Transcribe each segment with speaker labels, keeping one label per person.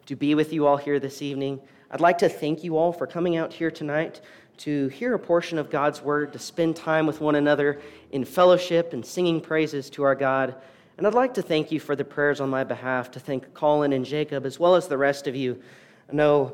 Speaker 1: to be with you all here this evening. I'd like to thank you all for coming out here tonight to hear a portion of God's Word, to spend time with one another in fellowship and singing praises to our God. And I'd like to thank you for the prayers on my behalf, to thank Colin and Jacob, as well as the rest of you. I know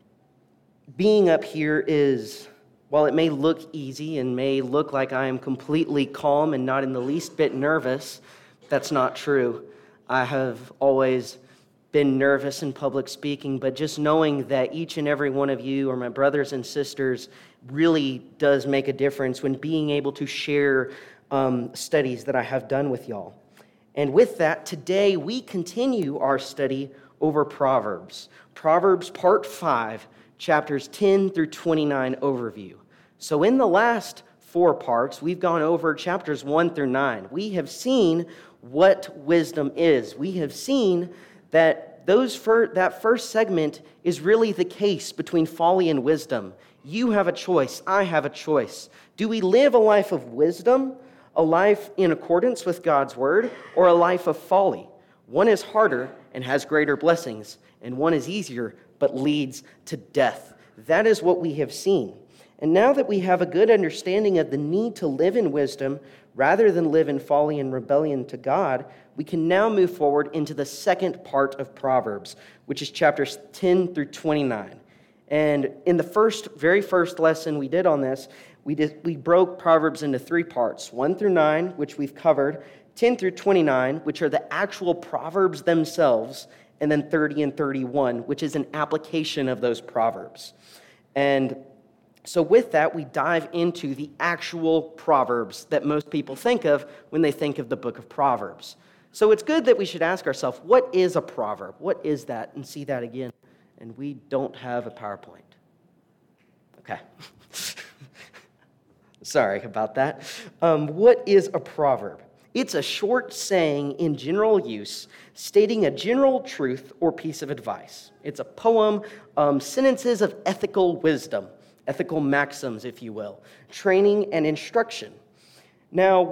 Speaker 1: being up here is, while it may look easy and may look like I am completely calm and not in the least bit nervous, that's not true. I have always been nervous in public speaking, but just knowing that each and every one of you are my brothers and sisters really does make a difference when being able to share studies that I have done with y'all. And with that, today we continue our study over Proverbs. Proverbs part 5, chapters 10 through 29 overview. So in the last 4 parts, we've gone over chapters 1 through 9. We have seen what wisdom is. We have seen that that first segment is really the case between folly and wisdom. You have a choice. I have a choice. Do we live a life of wisdom, a life in accordance with God's word, or a life of folly? One is harder and has greater blessings, and one is easier but leads to death. That is what we have seen. And now that we have a good understanding of the need to live in wisdom rather than live in folly and rebellion to God, we can now move forward into the second part of Proverbs, which is chapters 10 through 29. And in the very first lesson we did on this, we broke Proverbs into 3 parts, 1 through 9, which we've covered, 10 through 29, which are the actual Proverbs themselves, and then 30 and 31, which is an application of those Proverbs. And so with that, we dive into the actual Proverbs that most people think of when they think of the book of Proverbs. So it's good that we should ask ourselves, what is a proverb? What is that? And see that again. And we don't have a PowerPoint. Okay. Sorry about that. What is a proverb? It's a short saying in general use, stating a general truth or piece of advice. It's a poem, sentences of ethical wisdom, ethical maxims, if you will, training and instruction. Now,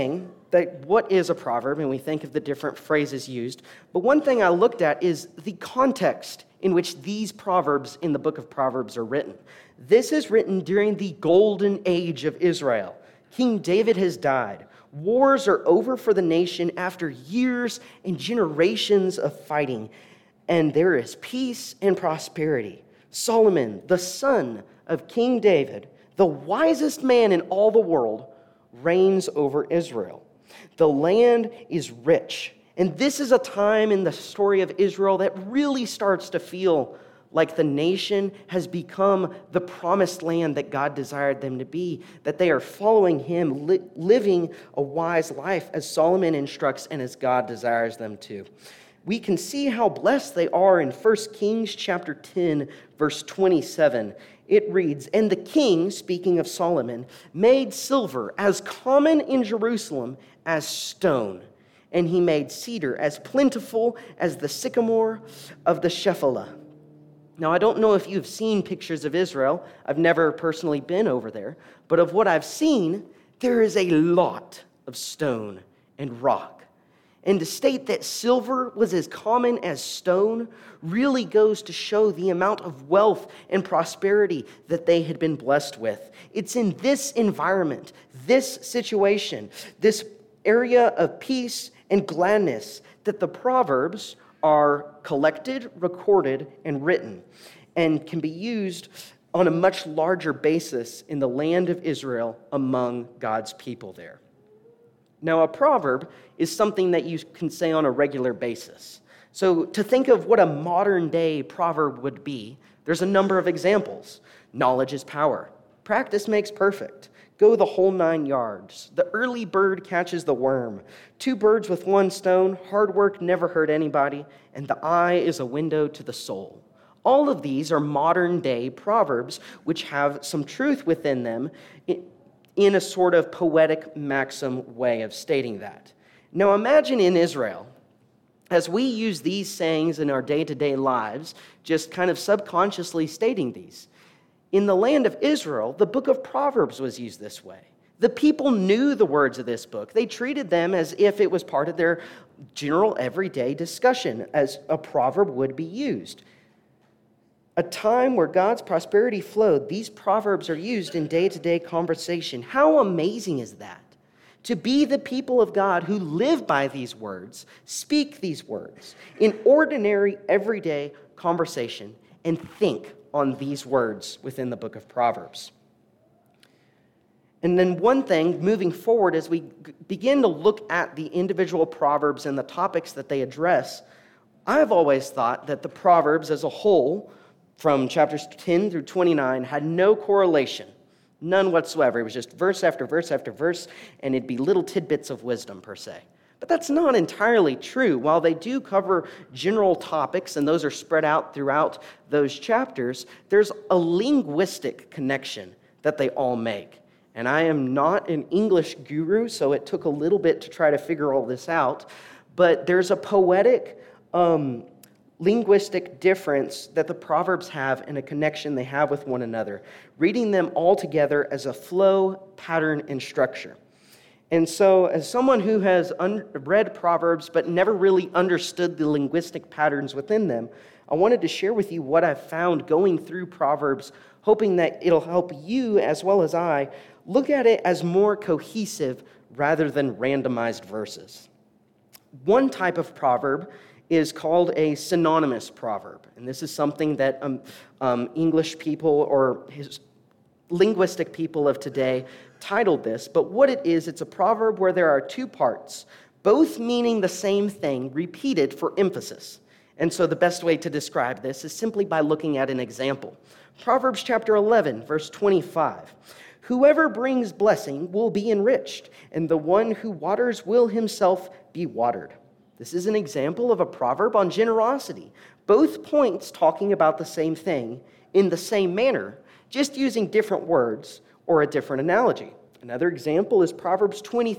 Speaker 1: what is a proverb, and we think of the different phrases used, but one thing I looked at is the context in which these proverbs in the book of Proverbs are written. This is written during the golden age of Israel. King David has died. Wars are over for the nation after years and generations of fighting, and there is peace and prosperity. Solomon, the son of King David, the wisest man in all the world, reigns over Israel. The land is rich, and this is a time in the story of Israel that really starts to feel like the nation has become the promised land that God desired them to be, that they are following him, living a wise life as Solomon instructs and as God desires them to. We can see how blessed they are in 1 Kings chapter 10, verse 27. It reads, "And the king," speaking of Solomon, "made silver as common in Jerusalem as stone, and he made cedar as plentiful as the sycamore of the Shephelah." Now, I don't know if you've seen pictures of Israel. I've never personally been over there. But of what I've seen, there is a lot of stone and rock. And to state that silver was as common as stone really goes to show the amount of wealth and prosperity that they had been blessed with. It's in this environment, this situation, this area of peace and gladness that the Proverbs are collected, recorded, and written, and can be used on a much larger basis in the land of Israel among God's people there. Now, a proverb is something that you can say on a regular basis. So to think of what a modern-day proverb would be, there's a number of examples. Knowledge is power. Practice makes perfect. Go the whole 9 yards. The early bird catches the worm. 2 birds with 1 stone. Hard work never hurt anybody. And the eye is a window to the soul. All of these are modern-day proverbs which have some truth within them in a sort of poetic maxim way of stating that. Now imagine in Israel, as we use these sayings in our day-to-day lives, just kind of subconsciously stating these. In the land of Israel, the book of Proverbs was used this way. The people knew the words of this book. They treated them as if it was part of their general everyday discussion, as a proverb would be used. A time where God's prosperity flowed, these proverbs are used in day-to-day conversation. How amazing is that? To be the people of God who live by these words, speak these words in ordinary, everyday conversation, and think on these words within the book of Proverbs. And then one thing, moving forward, as we begin to look at the individual Proverbs and the topics that they address, I've always thought that the Proverbs as a whole, from chapters 10 through 29, had no correlation, none whatsoever. It was just verse after verse after verse, and it'd be little tidbits of wisdom, per se. But that's not entirely true. While they do cover general topics, and those are spread out throughout those chapters, there's a linguistic connection that they all make. And I am not an English guru, so it took a little bit to try to figure all this out. But there's a poetic, linguistic difference that the Proverbs have and a connection they have with one another, reading them all together as a flow, pattern, and structure. And so, as someone who has read Proverbs but never really understood the linguistic patterns within them, I wanted to share with you what I've found going through Proverbs, hoping that it'll help you as well as I look at it as more cohesive rather than randomized verses. One type of proverb is called a synonymous proverb, and this is something that English people or linguistic people of today titled this. But what it is, it's a proverb where there are two parts, both meaning the same thing, repeated for emphasis. And so the best way to describe this is simply by looking at an example. Proverbs chapter 11, verse 25. Whoever brings blessing will be enriched, and the one who waters will himself be watered. This is an example of a proverb on generosity. Both points talking about the same thing in the same manner, just using different words or a different analogy. Another example is Proverbs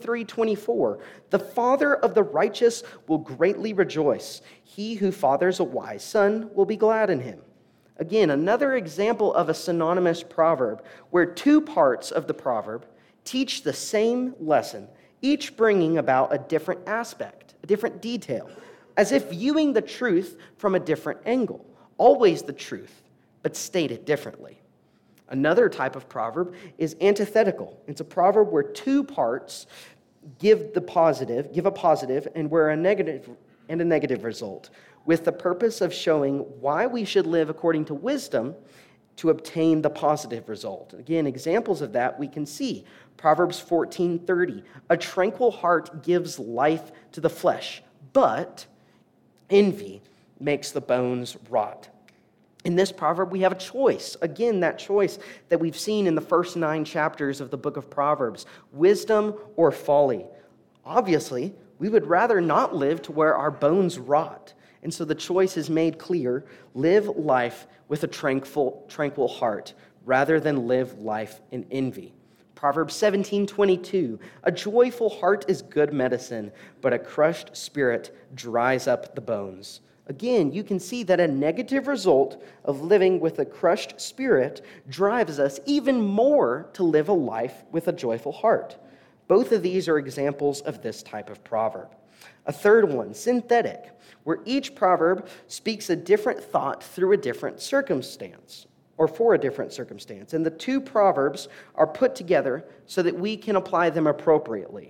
Speaker 1: 23:24. The father of the righteous will greatly rejoice. He who fathers a wise son will be glad in him. Again, another example of a synonymous proverb where two parts of the proverb teach the same lesson, each bringing about a different aspect, a different detail, as if viewing the truth from a different angle. Always the truth, but stated differently. Another type of proverb is antithetical. It's a proverb where two parts give a positive, and where a negative result, with the purpose of showing why we should live according to wisdom to obtain the positive result. Again, examples of that we can see. Proverbs 14:30, a tranquil heart gives life to the flesh, but envy makes the bones rot. In this proverb, we have a choice. Again, that choice that we've seen in the first 9 chapters of the book of Proverbs, wisdom or folly. Obviously, we would rather not live to where our bones rot. And so the choice is made clear: live life with a tranquil heart rather than live life in envy. Proverbs 17:22, a joyful heart is good medicine, but a crushed spirit dries up the bones. Again, you can see that a negative result of living with a crushed spirit drives us even more to live a life with a joyful heart. Both of these are examples of this type of proverb. A third one, synthetic, where each proverb speaks a different thought through a different circumstance, or for a different circumstance. And the two proverbs are put together so that we can apply them appropriately.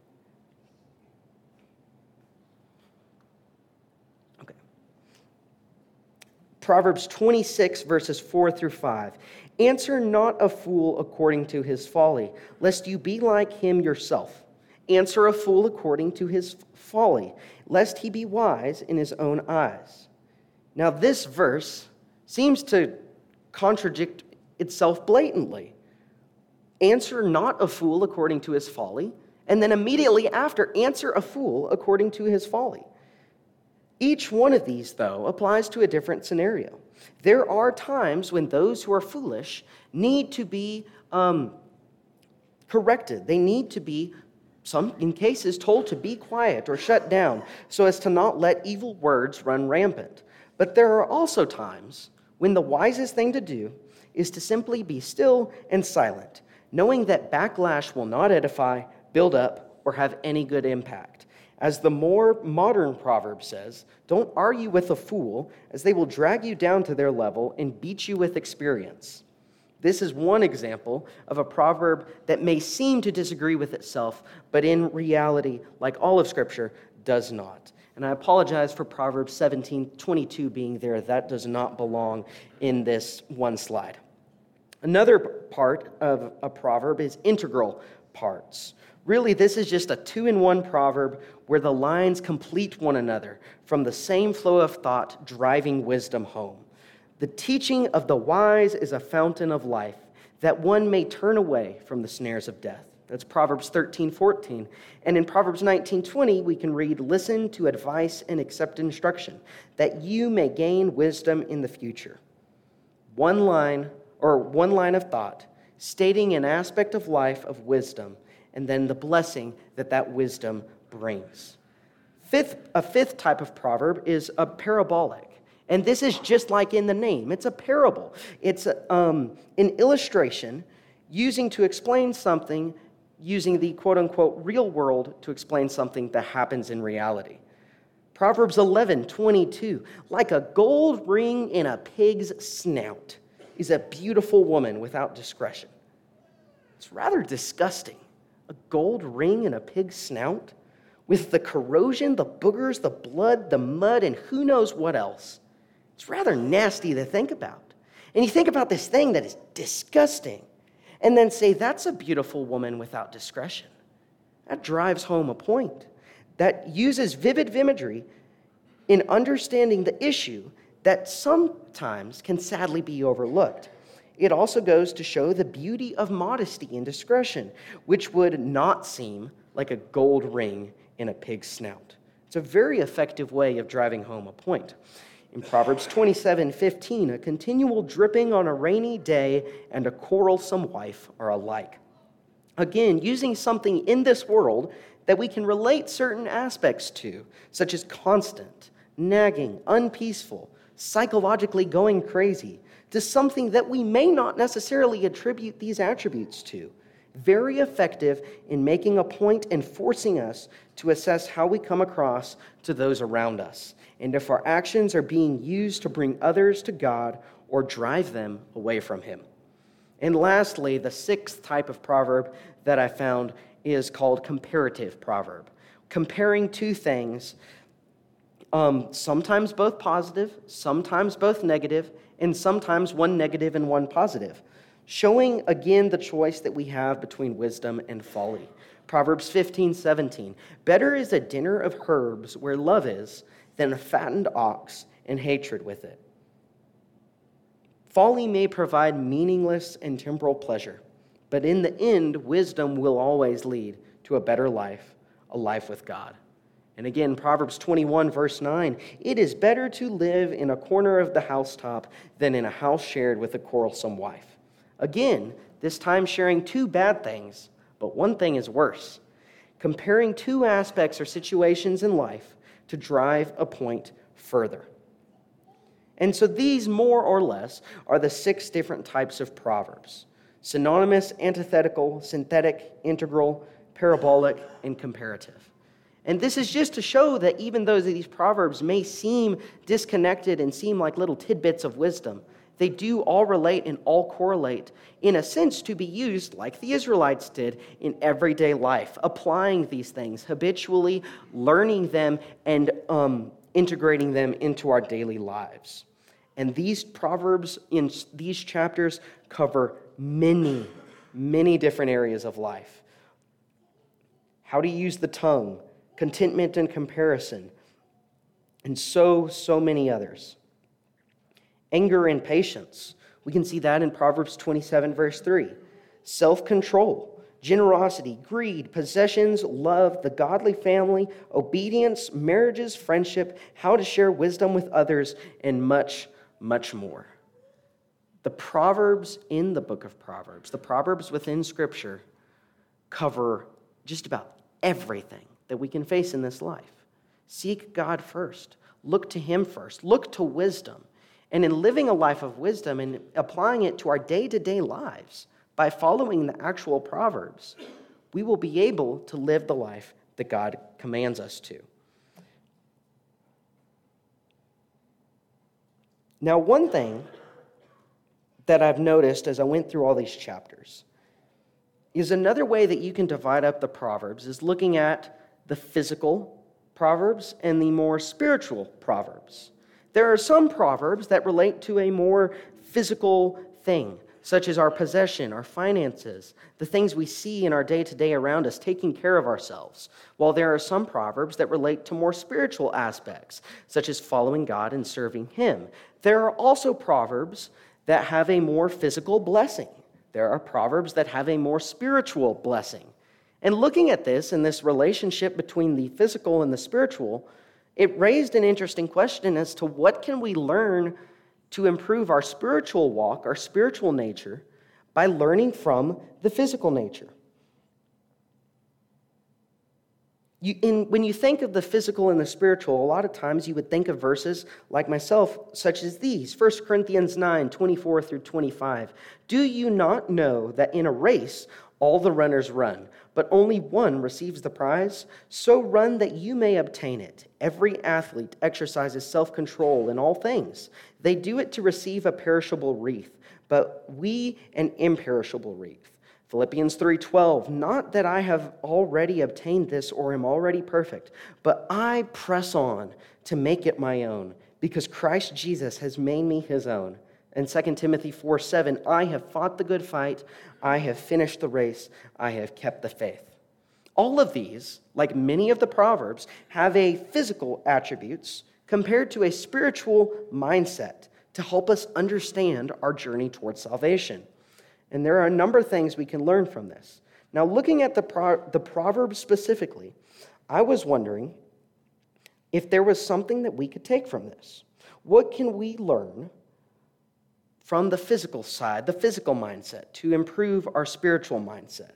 Speaker 1: Okay. Proverbs 26, verses 4 through 5. Answer not a fool according to his folly, lest you be like him yourself. Answer a fool according to his folly, lest he be wise in his own eyes. Now, this verse seems to contradict itself blatantly. Answer not a fool according to his folly, and then immediately after, answer a fool according to his folly. Each one of these, though, applies to a different scenario. There are times when those who are foolish need to be corrected. They need to be, in cases, told to be quiet or shut down so as to not let evil words run rampant. But there are also times when the wisest thing to do is to simply be still and silent, knowing that backlash will not edify, build up, or have any good impact. As the more modern proverb says, don't argue with a fool, as they will drag you down to their level and beat you with experience. This is one example of a proverb that may seem to disagree with itself, but in reality, like all of Scripture, does not. And I apologize for Proverbs 17:22 being there. That does not belong in this one slide. Another part of a proverb is integral parts. Really, this is just a two-in-one proverb where the lines complete one another from the same flow of thought driving wisdom home. The teaching of the wise is a fountain of life, that one may turn away from the snares of death. That's Proverbs 13:14. And in Proverbs 19:20, we can read, listen to advice and accept instruction, that you may gain wisdom in the future. One line of thought, stating an aspect of life of wisdom, and then the blessing that wisdom brings. A fifth type of proverb is a parabolic. And this is just like in the name. It's a parable. It's an illustration using to explain something, using the quote-unquote real world to explain something that happens in reality. Proverbs 11:22, like a gold ring in a pig's snout is a beautiful woman without discretion. It's rather disgusting. A gold ring in a pig's snout with the corrosion, the boogers, the blood, the mud, and who knows what else. It's rather nasty to think about. And you think about this thing that is disgusting and then say, that's a beautiful woman without discretion. That drives home a point. That uses vivid imagery in understanding the issue that sometimes can sadly be overlooked. It also goes to show the beauty of modesty and discretion, which would not seem like a gold ring in a pig's snout. It's a very effective way of driving home a point. In Proverbs 27:15, a continual dripping on a rainy day and a quarrelsome wife are alike. Again, using something in this world that we can relate certain aspects to, such as constant, nagging, unpeaceful, psychologically going crazy, to something that we may not necessarily attribute these attributes to. Very effective in making a point and forcing us to assess how we come across to those around us, and if our actions are being used to bring others to God or drive them away from Him. And lastly, the sixth type of proverb that I found is called comparative proverb. Comparing two things, sometimes both positive, sometimes both negative, and sometimes one negative and one positive, showing again the choice that we have between wisdom and folly. Proverbs 15:17, better is a dinner of herbs where love is than a fattened ox and hatred with it. Folly may provide meaningless and temporal pleasure, but in the end, wisdom will always lead to a better life, a life with God. And again, Proverbs 21, verse 9, it is better to live in a corner of the housetop than in a house shared with a quarrelsome wife. Again, this time sharing two bad things, but one thing is worse. Comparing two aspects or situations in life to drive a point further. And so these, more or less, are the 6 different types of proverbs: synonymous, antithetical, synthetic, integral, parabolic, and comparative. And this is just to show that even though these proverbs may seem disconnected and seem like little tidbits of wisdom, they do all relate and all correlate, in a sense, to be used like the Israelites did in everyday life, applying these things habitually, learning them, and integrating them into our daily lives. And these proverbs in these chapters cover many, many different areas of life. How to use the tongue, contentment and comparison, and so many others. Anger and patience. We can see that in Proverbs 27, verse 3. Self-control, generosity, greed, possessions, love, the godly family, obedience, marriages, friendship, how to share wisdom with others, and much, much more. The Proverbs in the book of Proverbs, the Proverbs within Scripture, cover just about everything that we can face in this life. Seek God first. Look to Him first. Look to wisdom. And in living a life of wisdom and applying it to our day-to-day lives, by following the actual Proverbs, we will be able to live the life that God commands us to. Now, one thing that I've noticed as I went through all these chapters is another way that you can divide up the Proverbs is looking at the physical Proverbs and the more spiritual Proverbs. There are some Proverbs that relate to a more physical thing, such as our possession, our finances, the things we see in our day-to-day around us, taking care of ourselves, while there are some Proverbs that relate to more spiritual aspects, such as following God and serving Him. There are also Proverbs that have a more physical blessing. There are Proverbs that have a more spiritual blessing. And looking at this and this relationship between the physical and the spiritual, it raised an interesting question as to what can we learn to improve our spiritual walk, our spiritual nature, by learning from the physical nature. When you think of the physical and the spiritual, a lot of times you would think of verses like myself, such as these, 1 Corinthians 9, 24 through 25. Do you not know that in a race all the runners run, but only one receives the prize? So run that you may obtain it. Every athlete exercises self-control in all things. They do it to receive a perishable wreath, but we an imperishable wreath. Philippians 3:12, not that I have already obtained this or am already perfect, but I press on to make it my own, because Christ Jesus has made me his own. And 2 Timothy 4:7, I have fought the good fight, I have finished the race, I have kept the faith. All of these, like many of the Proverbs, have a physical attributes compared to a spiritual mindset to help us understand our journey towards salvation. And there are a number of things we can learn from this. Now, looking at the Proverbs specifically, I was wondering if there was something that we could take from this. What can we learn from the physical side, the physical mindset, to improve our spiritual mindset?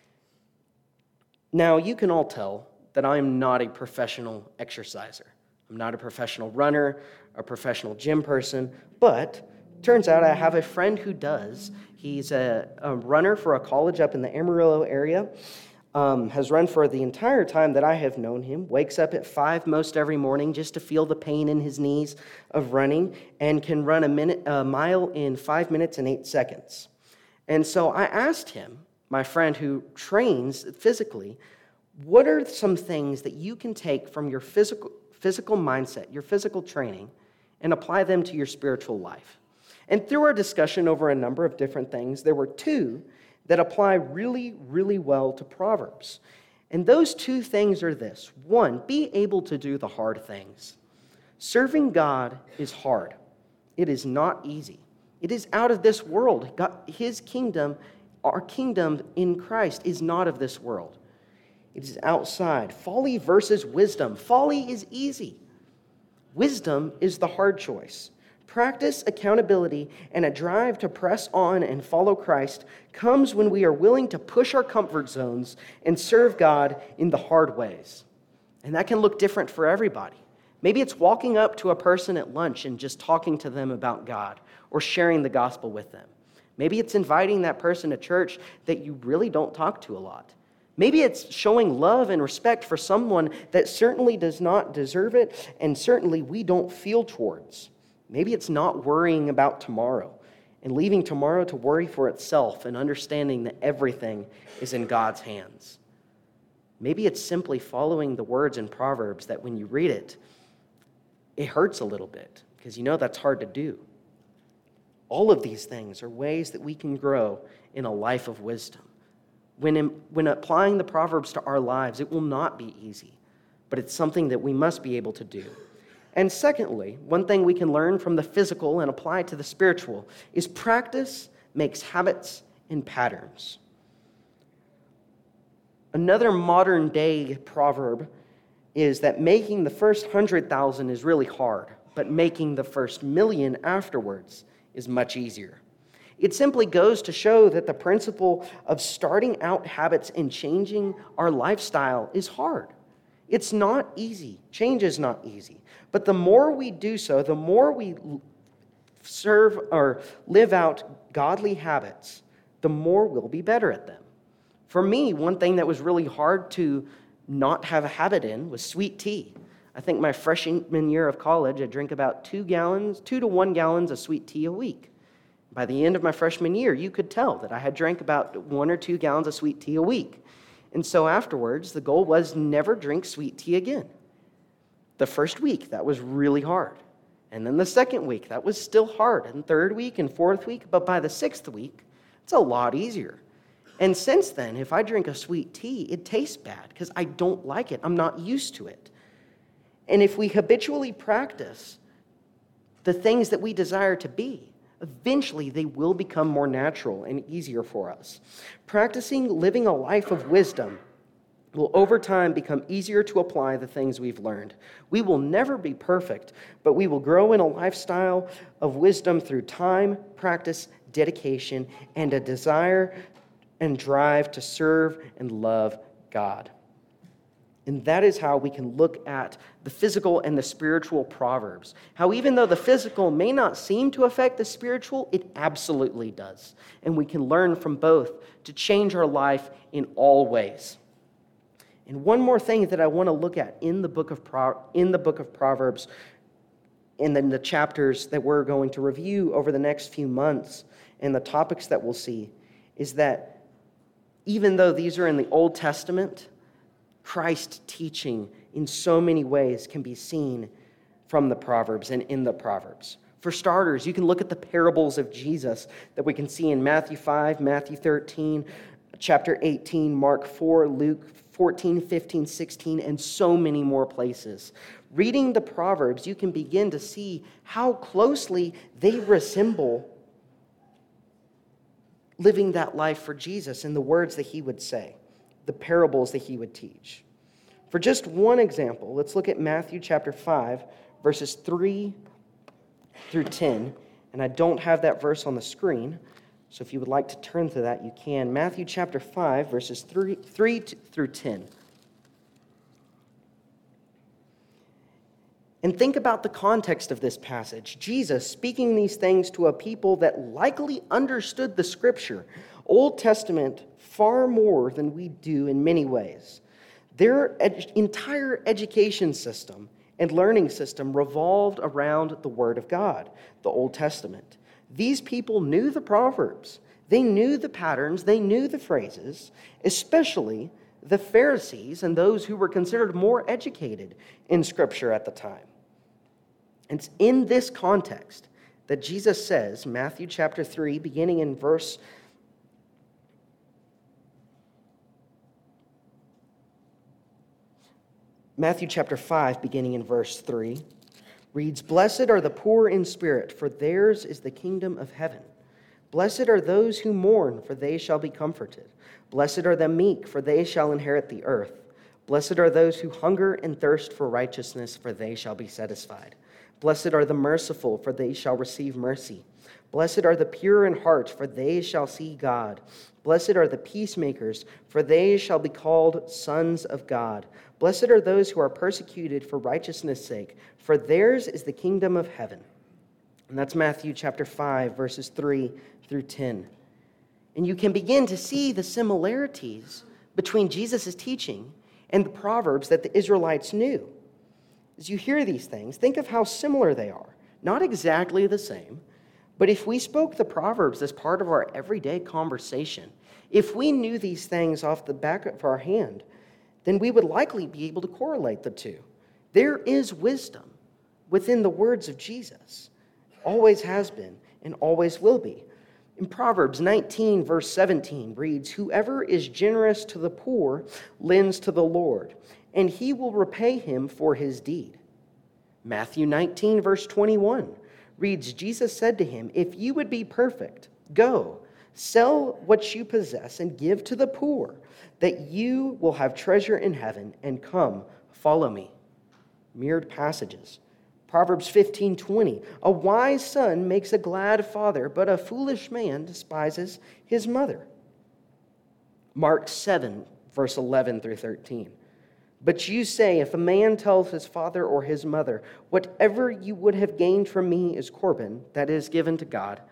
Speaker 1: Now, you can all tell that I am not a professional exerciser. I'm not a professional runner, a professional gym person, but turns out I have a friend who does. He's a runner for a college up in the Amarillo area, has run for the entire time that I have known him, wakes up at 5 most every morning just to feel the pain in his knees of running, and can run a mile in 5 minutes and 8 seconds. And so I asked him, my friend who trains physically, what are some things that you can take from your physical mindset, your physical training, and apply them to your spiritual life? And through our discussion over a number of different things, there were 2 that apply really, really well to Proverbs. And those 2 things are this. 1, be able to do the hard things. Serving God is hard. It is not easy. It is out of this world. God, His kingdom, our kingdom in Christ, is not of this world. It is outside. Folly versus wisdom. Folly is easy. Wisdom is the hard choice. Practice, accountability, and a drive to press on and follow Christ comes when we are willing to push our comfort zones and serve God in the hard ways. And that can look different for everybody. Maybe it's walking up to a person at lunch and just talking to them about God or sharing the gospel with them. Maybe it's inviting that person to church that you really don't talk to a lot. Maybe it's showing love and respect for someone that certainly does not deserve it and certainly we don't feel towards. Maybe it's not worrying about tomorrow and leaving tomorrow to worry for itself and understanding that everything is in God's hands. Maybe it's simply following the words in Proverbs that when you read it, it hurts a little bit because you know that's hard to do. All of these things are ways that we can grow in a life of wisdom. When applying the Proverbs to our lives, it will not be easy, but it's something that we must be able to do. And secondly, one thing we can learn from the physical and apply to the spiritual is practice makes habits and patterns. Another modern day proverb is that making the first 100,000 is really hard, but making the first million afterwards is much easier. It simply goes to show that the principle of starting out habits and changing our lifestyle is hard. It's not easy. Change is not easy. But the more we do so, the more we serve or live out godly habits, the more we'll be better at them. For me, one thing that was really hard to not have a habit in was sweet tea. I think my freshman year of college, I drank about 2 to 1 gallons of sweet tea a week. By the end of my freshman year, you could tell that I had drank about 1 or 2 gallons of sweet tea a week. And so afterwards, the goal was never drink sweet tea again. The first week, that was really hard. And then the second week, that was still hard. And third week and fourth week, but by the 6th week, it's a lot easier. And since then, if I drink a sweet tea, it tastes bad because I don't like it. I'm not used to it. And if we habitually practice the things that we desire to be, eventually they will become more natural and easier for us. Practicing living a life of wisdom will over time become easier to apply the things we've learned. We will never be perfect, but we will grow in a lifestyle of wisdom through time, practice, dedication, and a desire and drive to serve and love God. And that is how we can look at the physical and the spiritual proverbs. How even though the physical may not seem to affect the spiritual, it absolutely does. And we can learn from both to change our life in all ways. And one more thing that I want to look at in the book of Proverbs, and then the chapters that we're going to review over the next few months, and the topics that we'll see, is that even though these are in the Old Testament, Christ's teaching in so many ways can be seen from the Proverbs and in the Proverbs. For starters, you can look at the parables of Jesus that we can see in Matthew 5, Matthew 13, chapter 18, Mark 4, Luke 14, 15, 16, and so many more places. Reading the Proverbs, you can begin to see how closely they resemble living that life for Jesus and the words that he would say, the parables that he would teach. For just one example, let's look at Matthew chapter 5, verses 3 through 10. And I don't have that verse on the screen, so if you would like to turn to that, you can. Matthew chapter 5, verses 3 through 10. And think about the context of this passage. Jesus speaking these things to a people that likely understood the Scripture, Old Testament, far more than we do in many ways. Their entire education system and learning system revolved around the Word of God, the Old Testament. These people knew the Proverbs. They knew the patterns. They knew the phrases, especially the Pharisees and those who were considered more educated in Scripture at the time. It's in this context that Jesus says, Matthew chapter 3, beginning in verse Matthew chapter 5, beginning in verse 3, reads, "Blessed are the poor in spirit, for theirs is the kingdom of heaven. Blessed are those who mourn, for they shall be comforted. Blessed are the meek, for they shall inherit the earth. Blessed are those who hunger and thirst for righteousness, for they shall be satisfied. Blessed are the merciful, for they shall receive mercy. Blessed are the pure in heart, for they shall see God. Blessed are the peacemakers, for they shall be called sons of God. Blessed are those who are persecuted for righteousness' sake, for theirs is the kingdom of heaven." And that's Matthew chapter 5, verses 3 through 10. And you can begin to see the similarities between Jesus' teaching and the Proverbs that the Israelites knew. As you hear these things, think of how similar they are. Not exactly the same, but if we spoke the Proverbs as part of our everyday conversation, if we knew these things off the back of our hand, then we would likely be able to correlate the two. There is wisdom within the words of Jesus. Always has been and always will be. In Proverbs 19, verse 17 reads, "Whoever is generous to the poor lends to the Lord, and he will repay him for his deed." Matthew 19, verse 21 reads, Jesus said to him, "If you would be perfect, go, sell what you possess and give to the poor, that you will have treasure in heaven, and come, follow me." Mirrored passages. Proverbs 15:20, "A wise son makes a glad father, but a foolish man despises his mother." Mark 7, verse 11 through 13. "But you say, if a man tells his father or his mother, 'Whatever you would have gained from me is Corban,' that is given to God,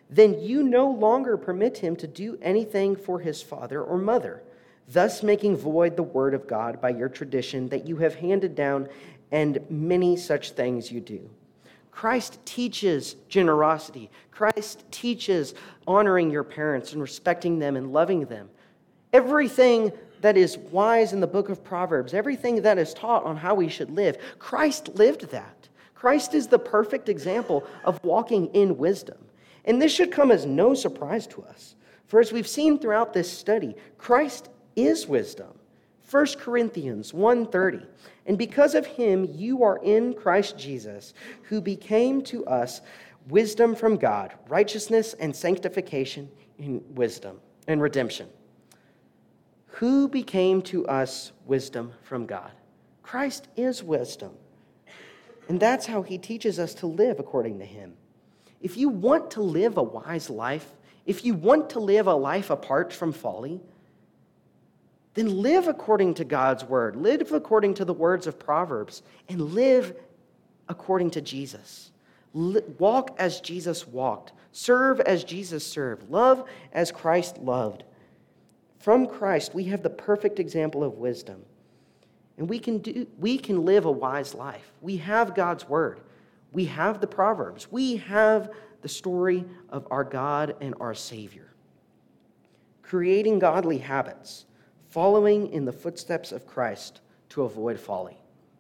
Speaker 1: then you no longer permit him to do anything for his father or mother, thus making void the word of God by your tradition that you have handed down, and many such things you do. Christ teaches generosity. Christ teaches honoring your parents and respecting them and loving them. Everything that is wise in the book of Proverbs, everything that is taught on how we should live, Christ lived that. Christ is the perfect example of walking in wisdom. And this should come as no surprise to us. For as we've seen throughout this study, Christ is wisdom. 1 Corinthians 1:30. And because of him, you are in Christ Jesus, who became to us wisdom from God, righteousness and sanctification in wisdom and redemption. Who became to us wisdom from God? Christ is wisdom. And that's how he teaches us to live according to him. If you want to live a wise life, if you want to live a life apart from folly, then live according to God's word. Live according to the words of Proverbs, and live according to Jesus. Walk as Jesus walked. Serve as Jesus served. Love as Christ loved. From Christ, we have the perfect example of wisdom. And we can live a wise life. We have God's word. We have the Proverbs. We have the story of our God and our Savior. Creating godly habits, following in the footsteps of Christ to avoid folly.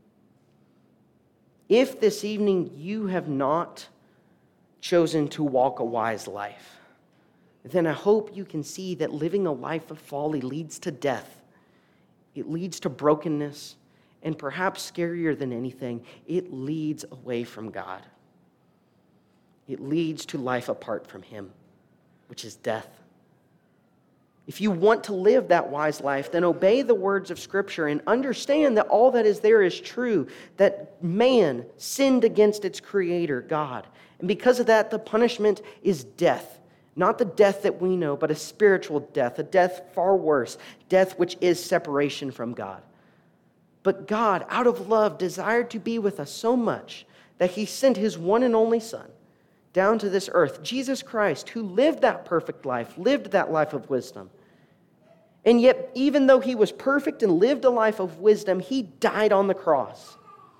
Speaker 1: If this evening you have not chosen to walk a wise life, then I hope you can see that living a life of folly leads to death. It leads to brokenness, and perhaps scarier than anything, it leads away from God. It leads to life apart from him, which is death. If you want to live that wise life, then obey the words of Scripture and understand that all that is there is true, that man sinned against its creator, God. And because of that, the punishment is death. Not the death that we know, but a spiritual death, a death far worse, death which is separation from God. But God, out of love, desired to be with us so much that he sent his one and only Son down to this earth, Jesus Christ, who lived that perfect life, lived that life of wisdom. And yet, even though he was perfect and lived a life of wisdom, he died on the cross,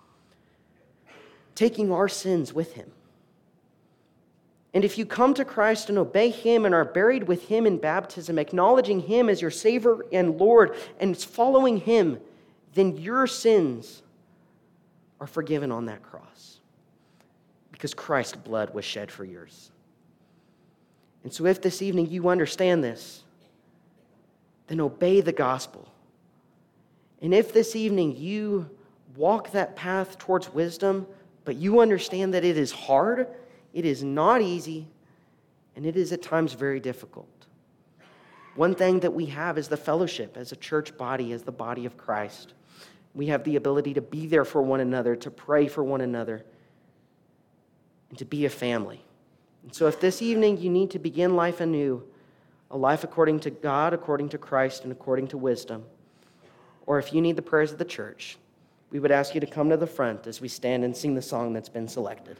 Speaker 1: taking our sins with him. And if you come to Christ and obey him and are buried with him in baptism, acknowledging him as your Savior and Lord and following him, then your sins are forgiven on that cross because Christ's blood was shed for yours. And so if this evening you understand this, then obey the gospel. And if this evening you walk that path towards wisdom, but you understand that it is hard, it is not easy, and it is at times very difficult. One thing that we have is the fellowship as a church body, as the body of Christ. We have the ability to be there for one another, to pray for one another, and to be a family. And so if this evening you need to begin life anew, a life according to God, according to Christ, and according to wisdom, or if you need the prayers of the church, we would ask you to come to the front as we stand and sing the song that's been selected.